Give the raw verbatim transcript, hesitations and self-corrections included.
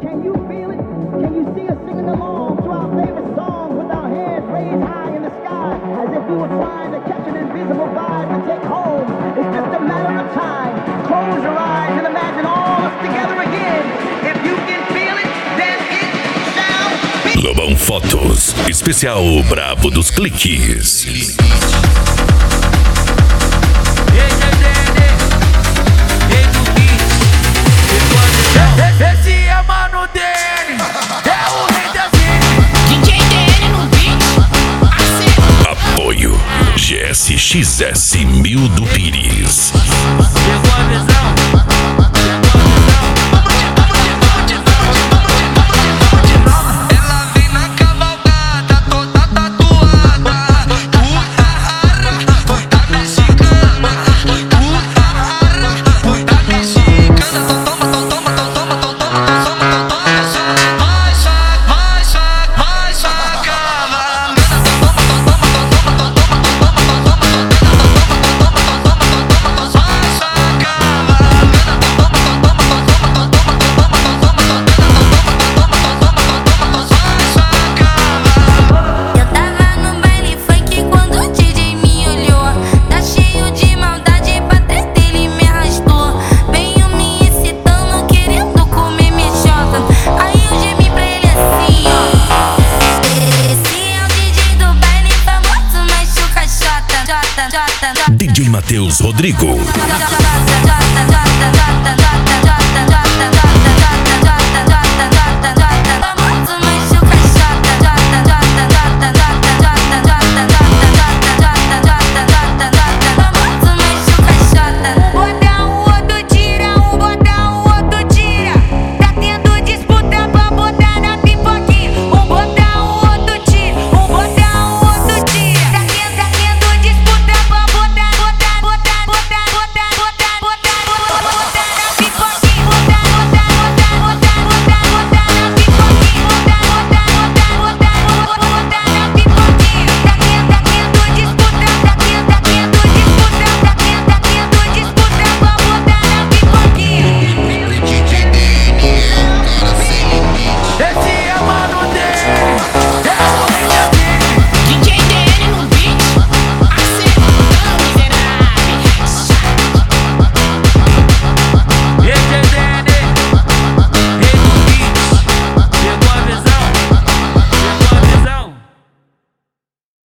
Can you feel it? Can you see us singing along to our favorite song with our hands raised high in the sky as if we were trying to catch an invisible vibe to take home? It's just a matter of time. Close your eyes and imagine all us together again. If you can feel it, then it shall be. Lobão Fotos, especial Brabo dos Cliques. Esse é mano dele, é o rei da vida. D J D N no beat, assim. Apoio G S X S mil do Pires. Chegou a visão, ela vem na cavalgada, toda tatuada. Uh-ah-ah, toda mexicana. Uh-ah-ah, toda mexicana. Toma, toma, toma, toma, toma, toma, toma. Vai, saca, vai, saca, vai, saca. Eu tava no baile funk quando o D J me olhou. Tá cheio de maldade, pra trás dele me arrastou. Veio me excitando, querendo comer minha chota. Aí eu gemi pra ele assim, ó. Esse é o D J do baile famoso, mas chuca chota. Chota, chota, chota. D J Matheus Rodrigo.